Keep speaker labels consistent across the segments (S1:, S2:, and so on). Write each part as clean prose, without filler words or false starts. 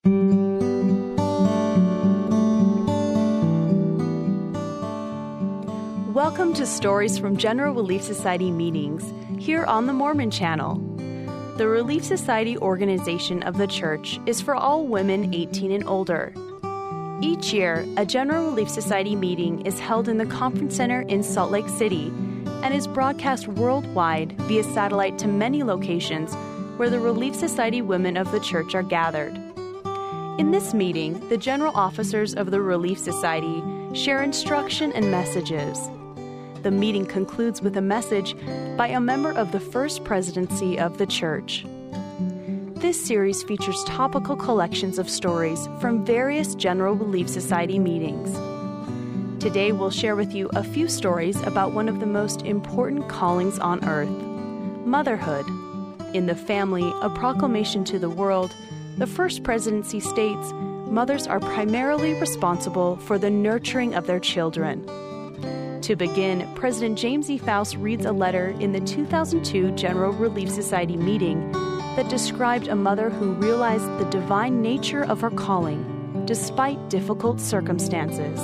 S1: Welcome to Stories from General Relief Society meetings, here on the Mormon Channel. The Relief Society organization of the Church is for all women 18 and older. Each year, a General Relief Society meeting is held in the Conference Center in Salt Lake City and is broadcast worldwide via satellite to many locations where the Relief Society women of the Church are gathered. In this meeting, the general officers of the Relief Society share instruction and messages. The meeting concludes with a message by a member of the First Presidency of the Church. This series features topical collections of stories from various General Relief Society meetings. Today we'll share with you a few stories about one of the most important callings on earth, motherhood. In The Family, a proclamation to the world, the First Presidency states, mothers are primarily responsible for the nurturing of their children. To begin, President James E. Faust reads a letter in the 2002 General Relief Society meeting that described a mother who realized the divine nature of her calling, despite difficult circumstances.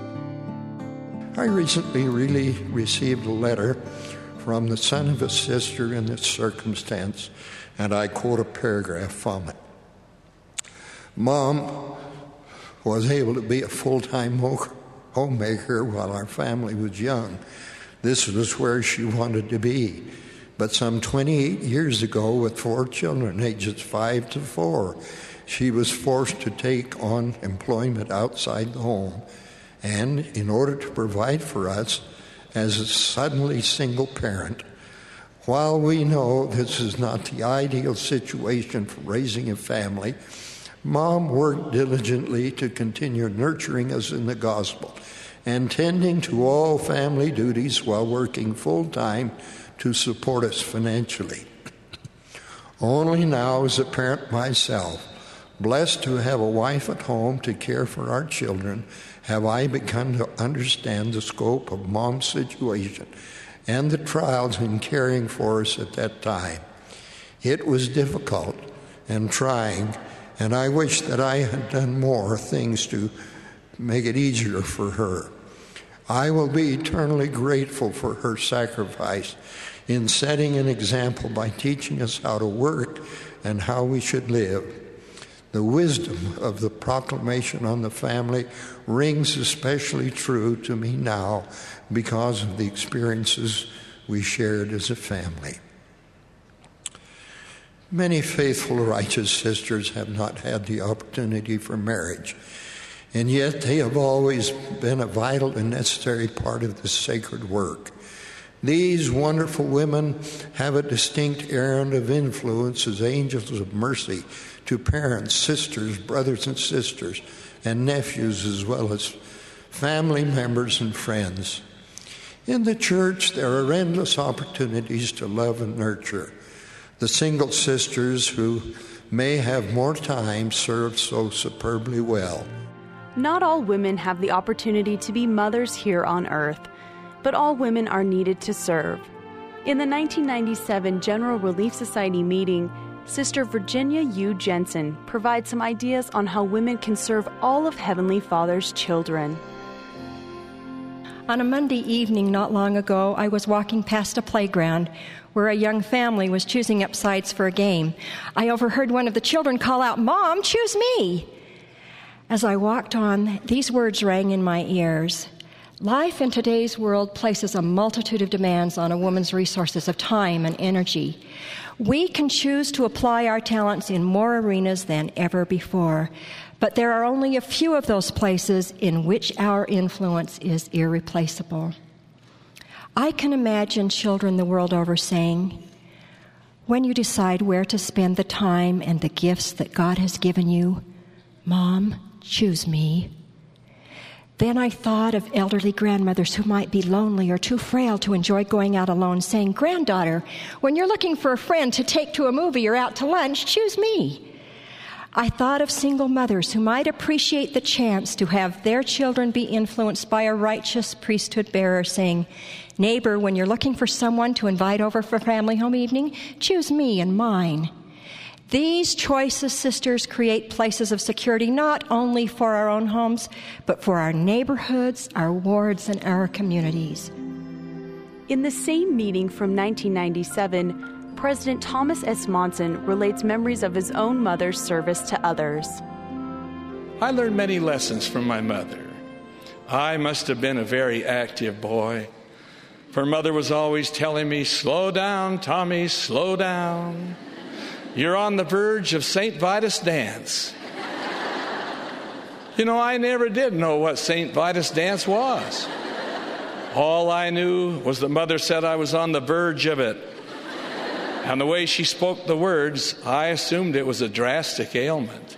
S2: I recently received a letter from the son of a sister in this circumstance, and I quote a paragraph from it. Mom was able to be a full-time homemaker while our family was young. This was where she wanted to be. But some 28 years ago, with 4 children, ages 5 to 4, she was forced to take on employment outside the home. And in order to provide for us as a suddenly single parent, while we know this is not the ideal situation for raising a family, Mom worked diligently to continue nurturing us in the gospel and tending to all family duties while working full-time to support us financially. Only now, as a parent myself, blessed to have a wife at home to care for our children, have I begun to understand the scope of Mom's situation and the trials in caring for us at that time. It was difficult and trying, and I wish that I had done more things to make it easier for her. I will be eternally grateful for her sacrifice in setting an example by teaching us how to work and how we should live. The wisdom of the proclamation on the family rings especially true to me now because of the experiences we shared as a family. Many faithful, righteous sisters have not had the opportunity for marriage, and yet they have always been a vital and necessary part of this sacred work. These wonderful women have a distinct errand of influence as angels of mercy to parents, sisters, brothers and sisters, and nephews, as well as family members and friends. In the church, there are endless opportunities to love and nurture. The single sisters who may have more time serve so superbly well.
S1: Not all women have the opportunity to be mothers here on earth, but all women are needed to serve. In the 1997 General Relief Society meeting, Sister Virginia U. Jensen provides some ideas on how women can serve all of Heavenly Father's children.
S3: On a Monday evening not long ago, I was walking past a playground where a young family was choosing up sides for a game. I overheard one of the children call out, "Mom, choose me!" As I walked on, these words rang in my ears. Life in today's world places a multitude of demands on a woman's resources of time and energy. We can choose to apply our talents in more arenas than ever before, but there are only a few of those places in which our influence is irreplaceable. I can imagine children the world over saying, when you decide where to spend the time and the gifts that God has given you, "Mom, choose me." Then I thought of elderly grandmothers who might be lonely or too frail to enjoy going out alone, saying, "Granddaughter, when you're looking for a friend to take to a movie or out to lunch, choose me." I thought of single mothers who might appreciate the chance to have their children be influenced by a righteous priesthood bearer, saying, "Neighbor, when you're looking for someone to invite over for family home evening, choose me and mine." These choices, sisters, create places of security not only for our own homes, but for our neighborhoods, our wards, and our communities.
S1: In the same meeting from 1997, President Thomas S. Monson relates memories of his own mother's service to others.
S4: I learned many lessons from my mother. I must have been a very active boy, for Mother was always telling me, "Slow down, Tommy, slow down. You're on the verge of St. Vitus dance." You know, I never did know what St. Vitus dance was. All I knew was that Mother said I was on the verge of it. And the way she spoke the words, I assumed it was a drastic ailment.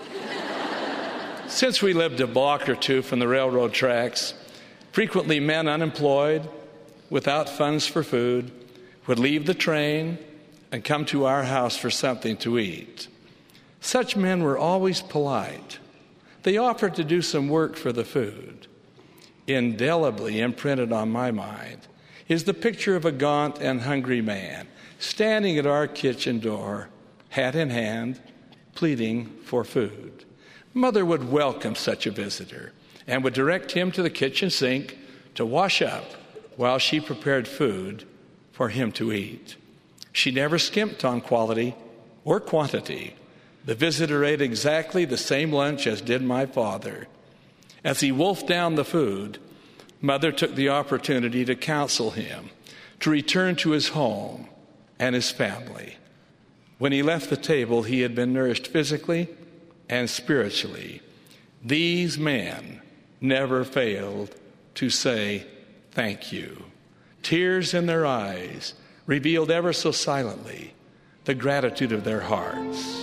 S4: Since we lived a block or two from the railroad tracks, frequently men unemployed, without funds for food, would leave the train and come to our house for something to eat. Such men were always polite. They offered to do some work for the food. Indelibly imprinted on my mind is the picture of a gaunt and hungry man standing at our kitchen door, hat in hand, pleading for food. Mother would welcome such a visitor and would direct him to the kitchen sink to wash up while she prepared food for him to eat. She never skimped on quality or quantity. The visitor ate exactly the same lunch as did my father. As he wolfed down the food, Mother took the opportunity to counsel him to return to his home and his family. When he left the table, he had been nourished physically and spiritually. These men never failed to say thank you. Tears in their eyes revealed ever so silently the gratitude of their hearts.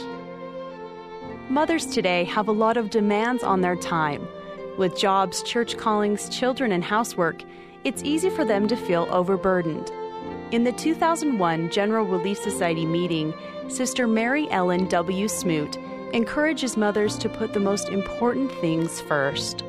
S1: Mothers today have a lot of demands on their time. With jobs, church callings, children, and housework, it's easy for them to feel overburdened. In the 2001 General Relief Society meeting, Sister Mary Ellen W. Smoot encourages mothers to put the most important things first.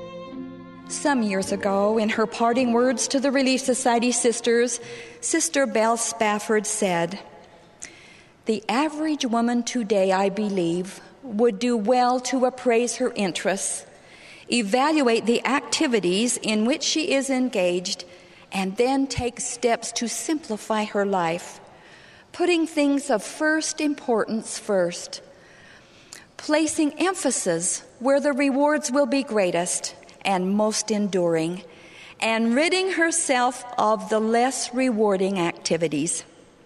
S5: Some years ago, in her parting words to the Relief Society sisters, Sister Belle Spafford said, "The average woman today, I believe, would do well to appraise her interests, evaluate the activities in which she is engaged, and then take steps to simplify her life, putting things of first importance first, placing emphasis where the rewards will be greatest and most enduring, and ridding herself of the less rewarding activities.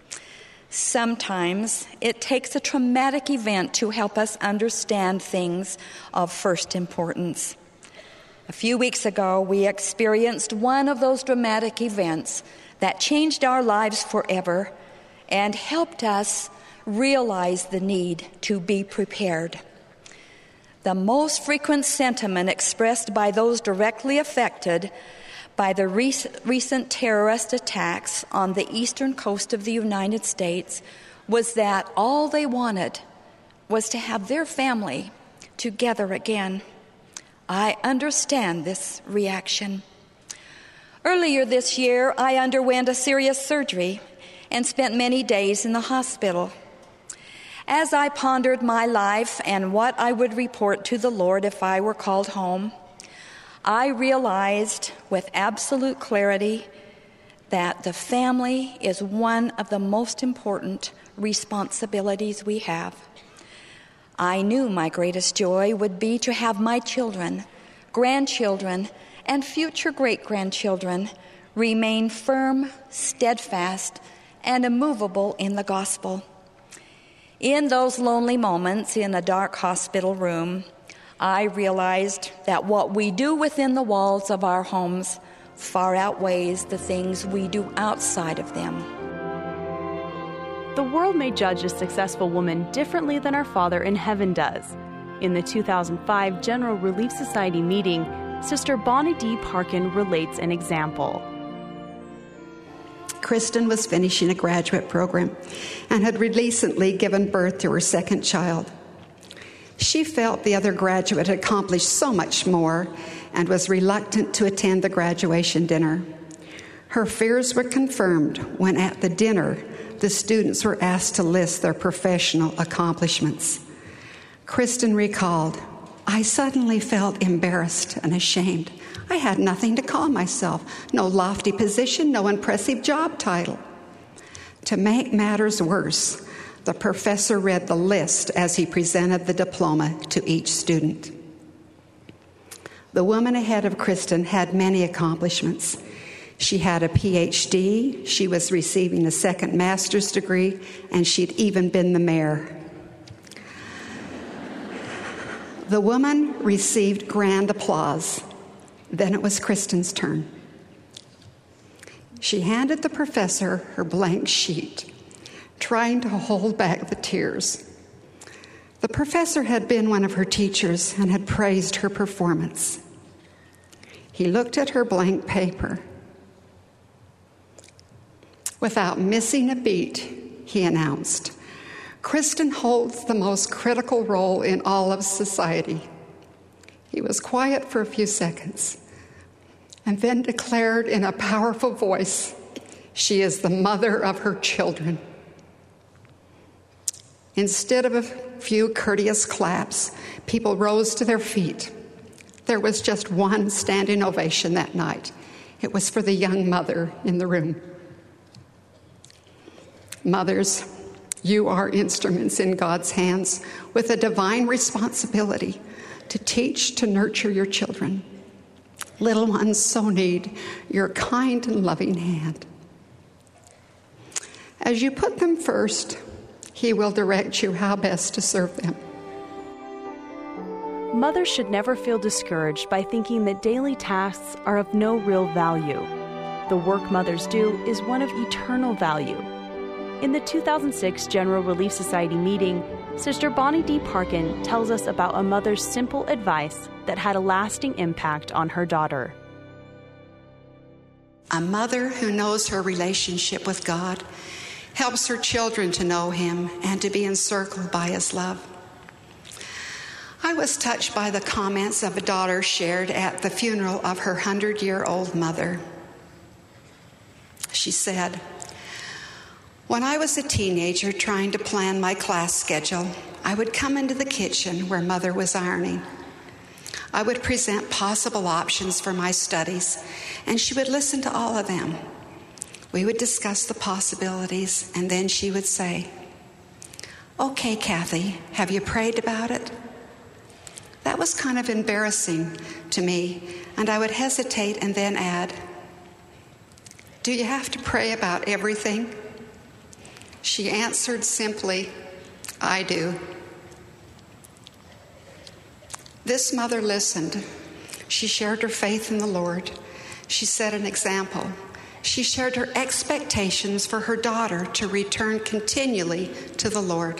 S5: Sometimes it takes a traumatic event to help us understand things of first importance. A few weeks ago, we experienced one of those dramatic events that changed our lives forever and helped us realize the need to be prepared. The most frequent sentiment expressed by those directly affected by the recent terrorist attacks on the eastern coast of the United States was that all they wanted was to have their family together again. I understand this reaction. Earlier this year, I underwent a serious surgery and spent many days in the hospital. As I pondered my life and what I would report to the Lord if I were called home, I realized with absolute clarity that the family is one of the most important responsibilities we have. I knew my greatest joy would be to have my children, grandchildren, and future great-grandchildren remain firm, steadfast, and immovable in the gospel. In those lonely moments in a dark hospital room, I realized that what we do within the walls of our homes far outweighs the things we do outside of them.
S1: The world may judge a successful woman differently than our Father in heaven does. In the 2005 General Relief Society meeting, Sister Bonnie D. Parkin relates an example.
S6: Kristen was finishing a graduate program and had recently given birth to her second child. She felt the other graduate had accomplished so much more and was reluctant to attend the graduation dinner. Her fears were confirmed when at the dinner, the students were asked to list their professional accomplishments. Kristen recalled, "I suddenly felt embarrassed and ashamed. I had nothing to call myself, no lofty position, no impressive job title." To make matters worse, the professor read the list as he presented the diploma to each student. The woman ahead of Kristen had many accomplishments. She had a PhD, she was receiving a second master's degree, and she'd even been the mayor. The woman received grand applause. Then it was Kristen's turn. She handed the professor her blank sheet, trying to hold back the tears. The professor had been one of her teachers and had praised her performance. He looked at her blank paper. Without missing a beat, he announced, "Kristen holds the most critical role in all of society." He was quiet for a few seconds and then declared in a powerful voice, "She is the mother of her children." Instead of a few courteous claps, people rose to their feet. There was just one standing ovation that night. It was for the young mother in the room. Mothers, you are instruments in God's hands with a divine responsibility to teach, to nurture your children. Little ones so need your kind and loving hand. As you put them first, He will direct you how best to serve them.
S1: Mothers should never feel discouraged by thinking that daily tasks are of no real value. The work mothers do is one of eternal value. In the 2006 General Relief Society meeting, Sister Bonnie D. Parkin tells us about a mother's simple advice that had a lasting impact on her daughter.
S6: A mother who knows her relationship with God helps her children to know Him and to be encircled by His love. I was touched by the comments of a daughter shared at the funeral of her 100-year-old mother. She said, "When I was a teenager trying to plan my class schedule, I would come into the kitchen where Mother was ironing. I would present possible options for my studies, and she would listen to all of them. We would discuss the possibilities, and then she would say, 'Okay, Kathy, have you prayed about it?' That was kind of embarrassing to me, and I would hesitate and then add, 'Do you have to pray about everything?' She answered simply, 'I do.' This mother listened. She shared her faith in the Lord. She set an example. She shared her expectations for her daughter to return continually to the Lord.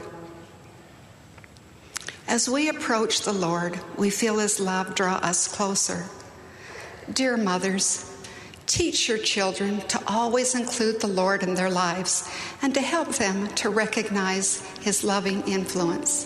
S6: As we approach the Lord, we feel His love draw us closer. Dear mothers, teach your children to always include the Lord in their lives and to help them to recognize His loving influence.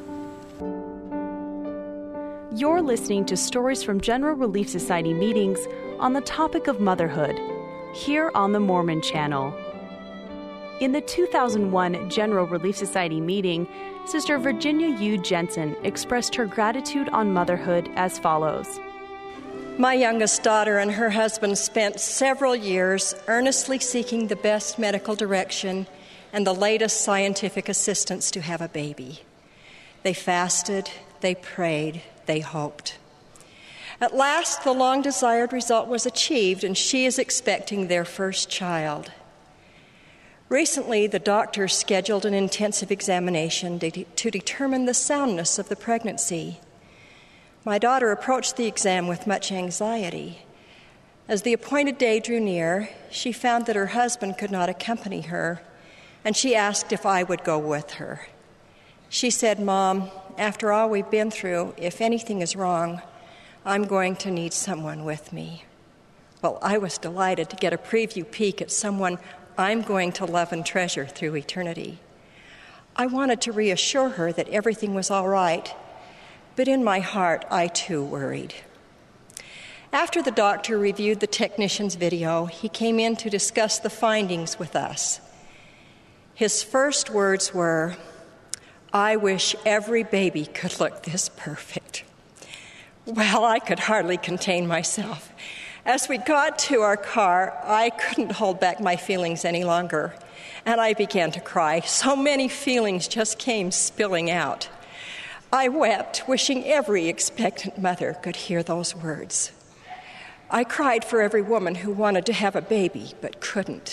S1: You're listening to Stories from General Relief Society meetings on the topic of motherhood, here on the Mormon Channel. In the 2001 General Relief Society meeting, Sister Virginia Yu Jensen expressed her gratitude on motherhood as follows.
S3: My youngest daughter and her husband spent several years earnestly seeking the best medical direction and the latest scientific assistance to have a baby. They fasted, they prayed, they hoped. At last, the long-desired result was achieved, and she is expecting their first child. Recently, the doctor scheduled an intensive examination to determine the soundness of the pregnancy. My daughter approached the exam with much anxiety. As the appointed day drew near, she found that her husband could not accompany her, and she asked if I would go with her. She said, "Mom, after all we've been through, if anything is wrong, I'm going to need someone with me." Well, I was delighted to get a preview peek at someone I'm going to love and treasure through eternity. I wanted to reassure her that everything was all right, but in my heart, I too worried. After the doctor reviewed the technician's video, he came in to discuss the findings with us. His first words were, "I wish every baby could look this perfect." Well, I could hardly contain myself. As we got to our car, I couldn't hold back my feelings any longer, and I began to cry. So many feelings just came spilling out. I wept, wishing every expectant mother could hear those words. I cried for every woman who wanted to have a baby but couldn't.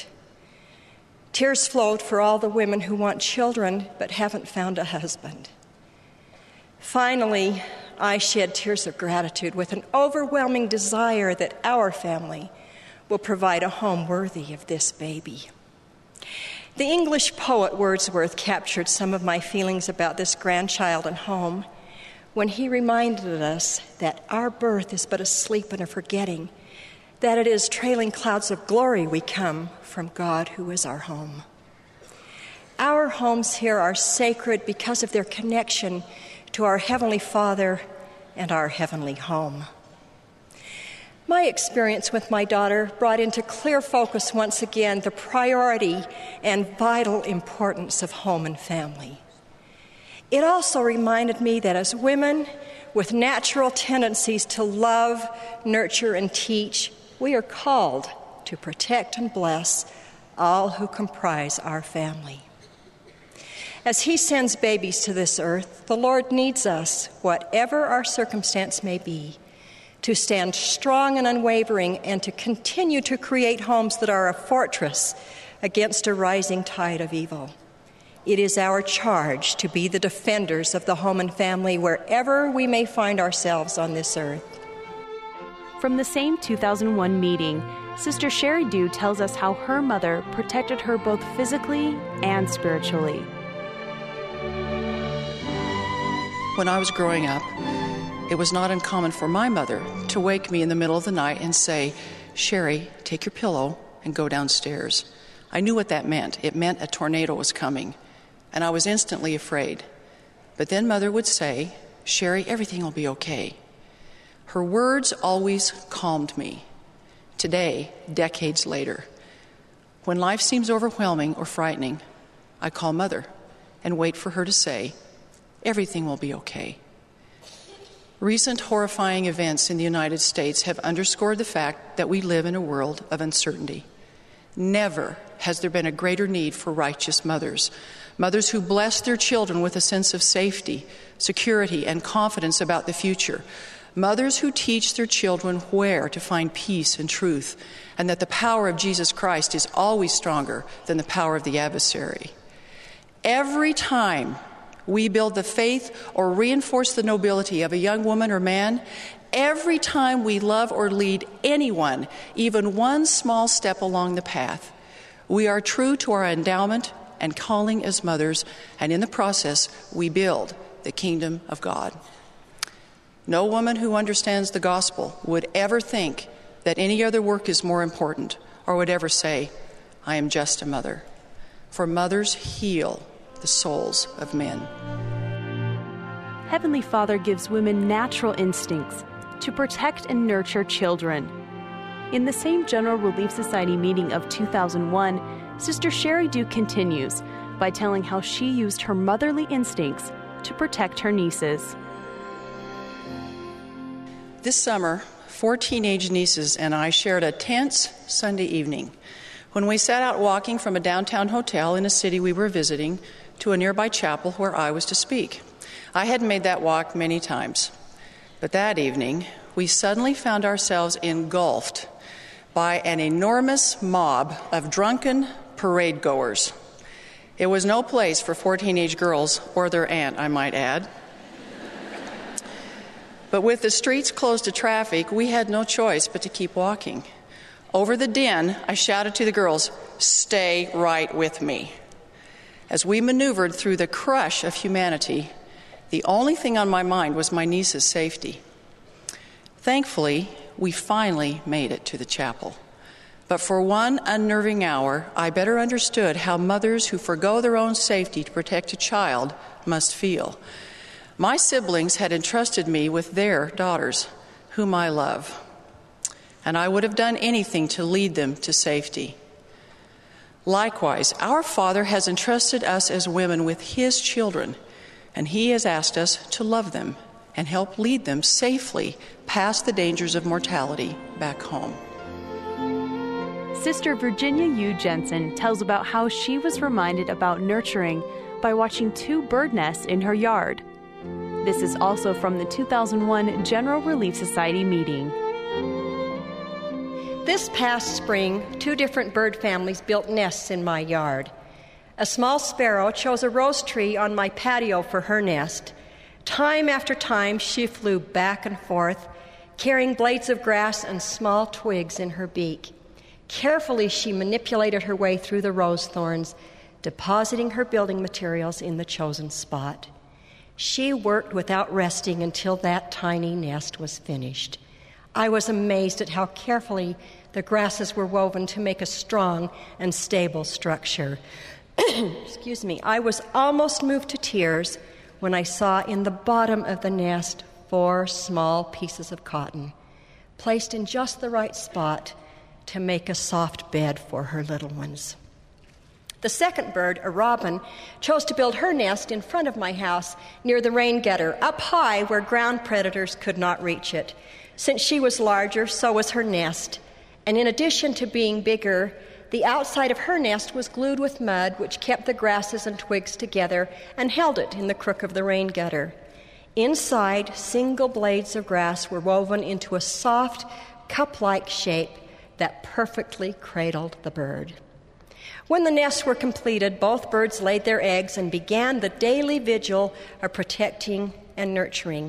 S3: Tears flowed for all the women who want children but haven't found a husband. Finally, I shed tears of gratitude with an overwhelming desire that our family will provide a home worthy of this baby. The English poet Wordsworth captured some of my feelings about this grandchild and home when he reminded us that our birth is but a sleep and a forgetting, that it is trailing clouds of glory we come from God who is our home. Our homes here are sacred because of their connection to our Heavenly Father and our heavenly home. My experience with my daughter brought into clear focus once again the priority and vital importance of home and family. It also reminded me that as women with natural tendencies to love, nurture, and teach, we are called to protect and bless all who comprise our family. As He sends babies to this earth, the Lord needs us, whatever our circumstance may be, to stand strong and unwavering and to continue to create homes that are a fortress against a rising tide of evil. It is our charge to be the defenders of the home and family wherever we may find ourselves on this earth.
S1: From the same 2001 meeting, Sister Sherry Dew tells us how her mother protected her both physically and spiritually.
S7: When I was growing up, it was not uncommon for my mother to wake me in the middle of the night and say, "Sherry, take your pillow and go downstairs." I knew what that meant. It meant a tornado was coming, and I was instantly afraid. But then Mother would say, "Sherry, everything will be okay." Her words always calmed me. Today, decades later, when life seems overwhelming or frightening, I call Mother and wait for her to say, "Everything will be okay." Recent horrifying events in the United States have underscored the fact that we live in a world of uncertainty. Never has there been a greater need for righteous mothers, mothers who bless their children with a sense of safety, security, and confidence about the future, mothers who teach their children where to find peace and truth, and that the power of Jesus Christ is always stronger than the power of the adversary. Every time we build the faith or reinforce the nobility of a young woman or man, every time we love or lead anyone, even one small step along the path, we are true to our endowment and calling as mothers, and in the process, we build the kingdom of God. No woman who understands the gospel would ever think that any other work is more important, or would ever say, "I am just a mother." For mothers heal the souls of men.
S1: Heavenly Father gives women natural instincts to protect and nurture children. In the same General Relief Society meeting of 2001, Sister Sherry Dew continues by telling how she used her motherly instincts to protect her nieces.
S7: This summer, 4 teenage nieces and I shared a tense Sunday evening when we set out walking from a downtown hotel in a city we were visiting to a nearby chapel where I was to speak. I had made that walk many times, but that evening we suddenly found ourselves engulfed by an enormous mob of drunken parade goers. It was no place for 4 teenage girls or their aunt, I might add. But with the streets closed to traffic, we had no choice but to keep walking. Over the din, I shouted to the girls, "Stay right with me." As we maneuvered through the crush of humanity, the only thing on my mind was my niece's safety. Thankfully, we finally made it to the chapel. But for one unnerving hour, I better understood how mothers who forgo their own safety to protect a child must feel. My siblings had entrusted me with their daughters, whom I love, and I would have done anything to lead them to safety. Likewise, our Father has entrusted us as women with His children, and He has asked us to love them and help lead them safely past the dangers of mortality back home.
S1: Sister Virginia Yu Jensen tells about how she was reminded about nurturing by watching 2 bird nests in her yard. This is also from the 2001 General Relief Society meeting.
S3: This past spring, 2 different bird families built nests in my yard. A small sparrow chose a rose tree on my patio for her nest. Time after time, she flew back and forth, carrying blades of grass and small twigs in her beak. Carefully, she manipulated her way through the rose thorns, depositing her building materials in the chosen spot. She worked without resting until that tiny nest was finished. I was amazed at how carefully the grasses were woven to make a strong and stable structure. Excuse me. I was almost moved to tears when I saw in the bottom of the nest 4 small pieces of cotton, placed in just the right spot to make a soft bed for her little ones. The second bird, a robin, chose to build her nest in front of my house near the rain gutter, up high where ground predators could not reach it. Since she was larger, so was her nest. And in addition to being bigger, the outside of her nest was glued with mud, which kept the grasses and twigs together and held it in the crook of the rain gutter. Inside, single blades of grass were woven into a soft, cup-like shape that perfectly cradled the bird. When the nests were completed, both birds laid their eggs and began the daily vigil of protecting and nurturing.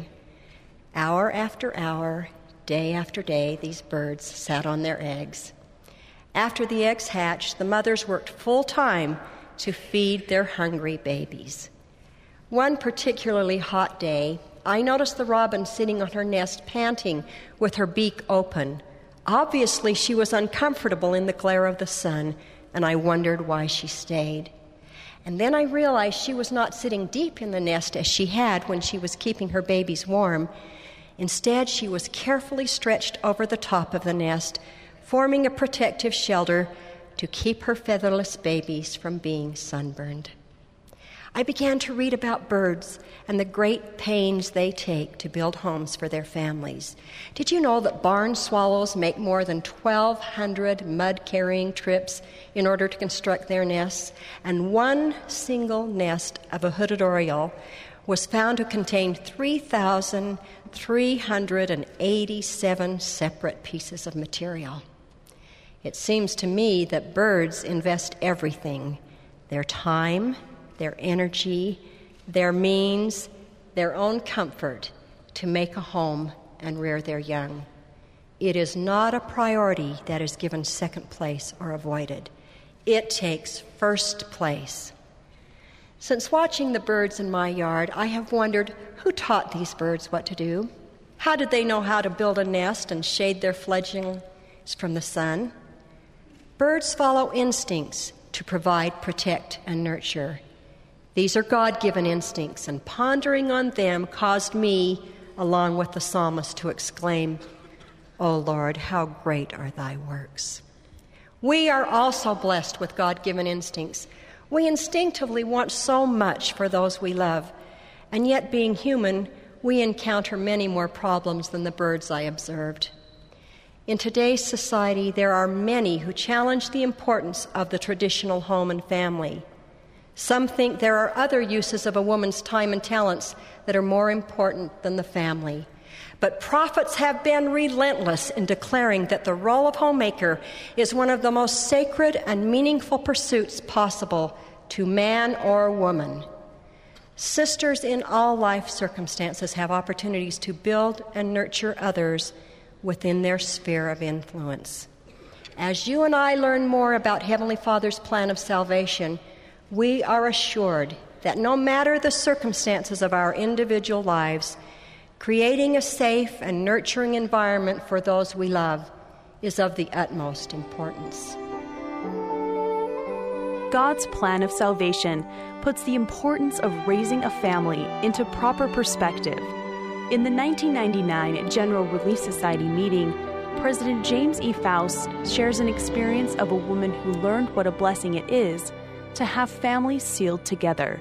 S3: Hour after hour, day after day, these birds sat on their eggs. After the eggs hatched, the mothers worked full-time to feed their hungry babies. One particularly hot day, I noticed the robin sitting on her nest panting with her beak open. Obviously, she was uncomfortable in the glare of the sun, and I wondered why she stayed. And then I realized she was not sitting deep in the nest as she had when she was keeping her babies warm. Instead, she was carefully stretched over the top of the nest, forming a protective shelter to keep her featherless babies from being sunburned. I began to read about birds and the great pains they take to build homes for their families. Did you know that barn swallows make more than 1,200 mud-carrying trips in order to construct their nests? And one single nest of a hooded oriole was found to contain 3,387 separate pieces of material. It seems to me that birds invest everything, their time, their energy, their means, their own comfort, to make a home and rear their young. It is not a priority that is given second place or avoided. It takes first place. Since watching the birds in my yard, I have wondered who taught these birds what to do. How did they know how to build a nest and shade their fledglings from the sun? Birds follow instincts to provide, protect, and nurture. These are God-given instincts, and pondering on them caused me, along with the psalmist, to exclaim, "O Lord, how great are thy works." We are also blessed with God-given instincts. We instinctively want so much for those we love, and yet, being human, we encounter many more problems than the birds I observed. In today's society, there are many who challenge the importance of the traditional home and family. Some think there are other uses of a woman's time and talents that are more important than the family. But prophets have been relentless in declaring that the role of homemaker is one of the most sacred and meaningful pursuits possible to man or woman. Sisters in all life circumstances have opportunities to build and nurture others within their sphere of influence. As you and I learn more about Heavenly Father's plan of salvation, we are assured that no matter the circumstances of our individual lives, creating a safe and nurturing environment for those we love is of the utmost importance.
S1: God's plan of salvation puts the importance of raising a family into proper perspective. In the 1999 General Relief Society meeting, President James E. Faust shares an experience of a woman who learned what a blessing it is to have families sealed together.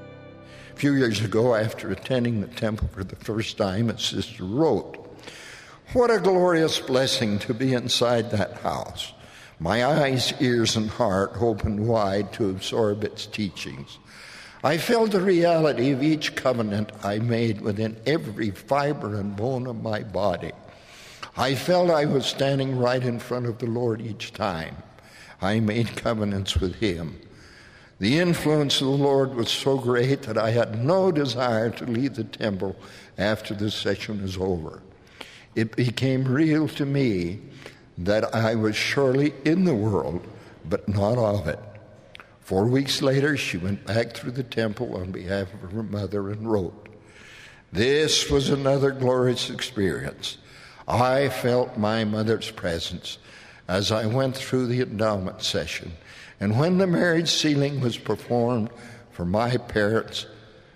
S2: A few years ago, after attending the temple for the first time, a sister wrote, "What a glorious blessing to be inside that house. My eyes, ears, and heart opened wide to absorb its teachings. I felt the reality of each covenant I made within every fiber and bone of my body. I felt I was standing right in front of the Lord each time I made covenants with Him. The influence of the Lord was so great that I had no desire to leave the temple after the session was over. It became real to me that I was surely in the world, but not of it." 4 weeks later, she went back through the temple on behalf of her mother and wrote, "This was another glorious experience. I felt my mother's presence as I went through the endowment session, and when the marriage sealing was performed for my parents,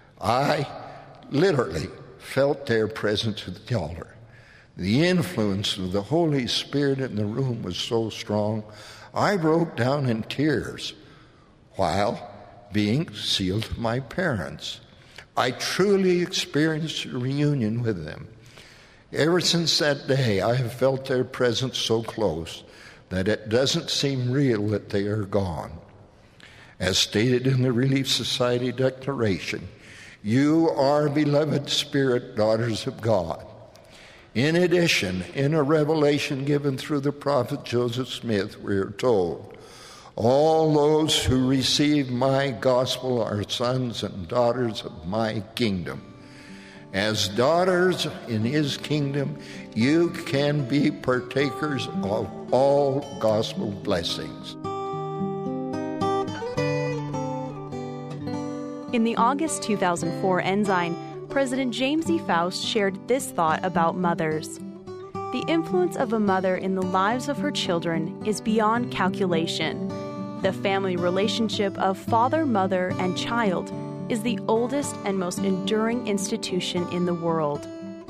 S2: I literally felt their presence at the altar. The influence of the Holy Spirit in the room was so strong, I broke down in tears while being sealed to my parents. I truly experienced a reunion with them. Ever since that day, I have felt their presence so close that it doesn't seem real that they are gone. As stated in the Relief Society Declaration, you are beloved spirit daughters of God. In addition, in a revelation given through the prophet Joseph Smith, we are told, all those who receive my gospel are sons and daughters of my kingdom. As daughters in his kingdom, you can be partakers of all gospel blessings."
S1: In the August 2004 Ensign, President James E. Faust shared this thought about mothers. The influence of a mother in the lives of her children is beyond calculation. The family relationship of father, mother, and child is the oldest and most enduring institution in the world.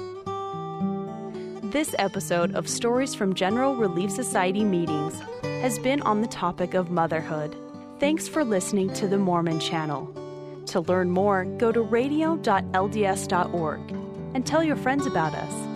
S1: This episode of Stories from General Relief Society meetings has been on the topic of motherhood. Thanks for listening to the Mormon Channel. To learn more, go to radio.lds.org and tell your friends about us.